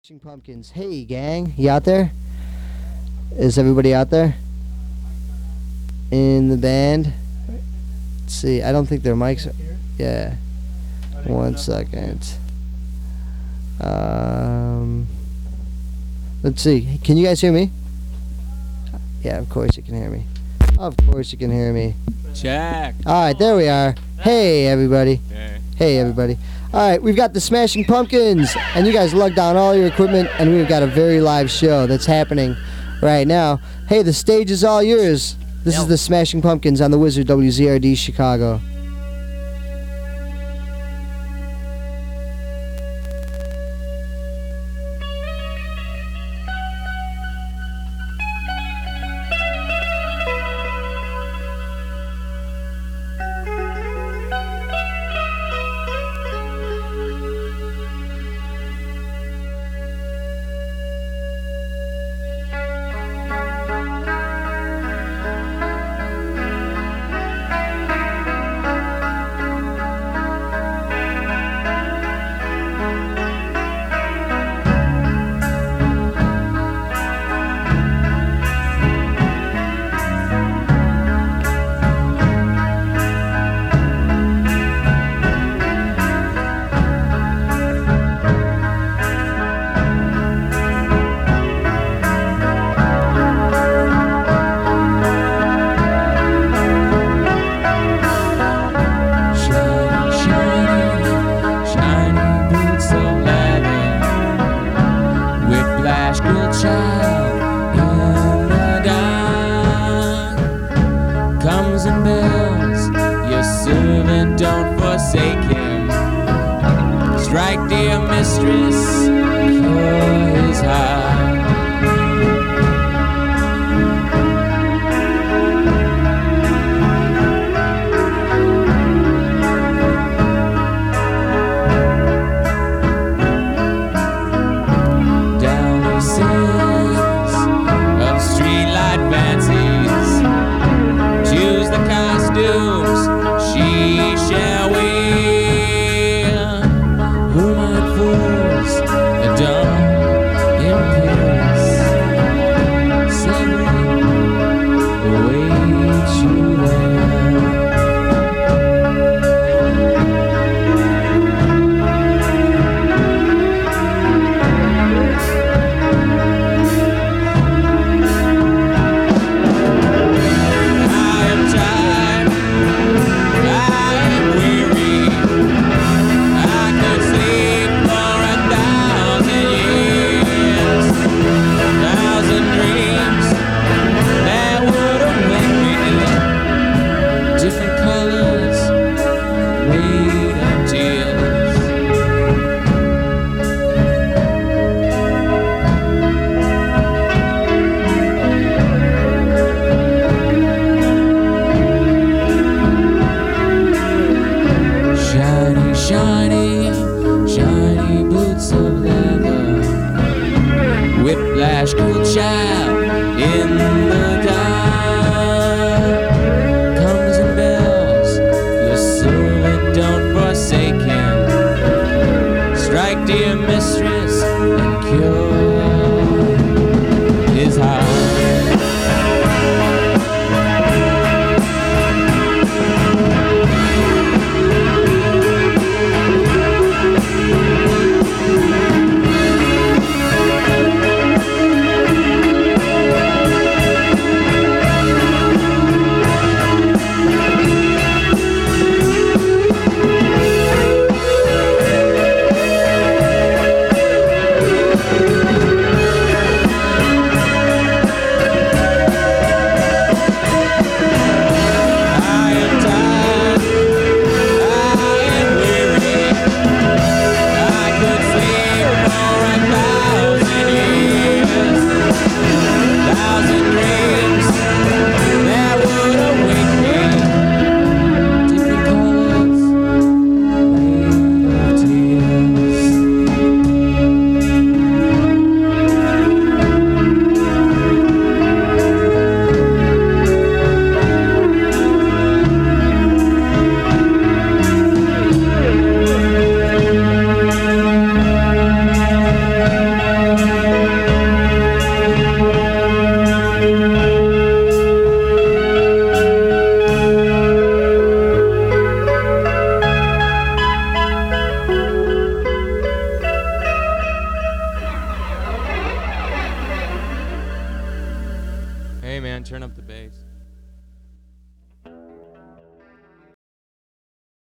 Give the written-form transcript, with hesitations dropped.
Smashing Pumpkins. Hey, gang. You out there? Is everybody out there? In the band? Let's see. I don't think their mics are... Yeah. 1 second. Let's see. Can you guys hear me? Yeah, of course you can hear me. Of course you can hear me. Check. All right, there we are. Hey, everybody. Okay. Hey, everybody. All right, we've got the Smashing Pumpkins, and you guys lugged down all your equipment, and we've got a very live show that's happening right now. Hey, the stage is all yours. This is the Smashing Pumpkins on the Wizard WZRD Chicago. Hey man, turn up the bass.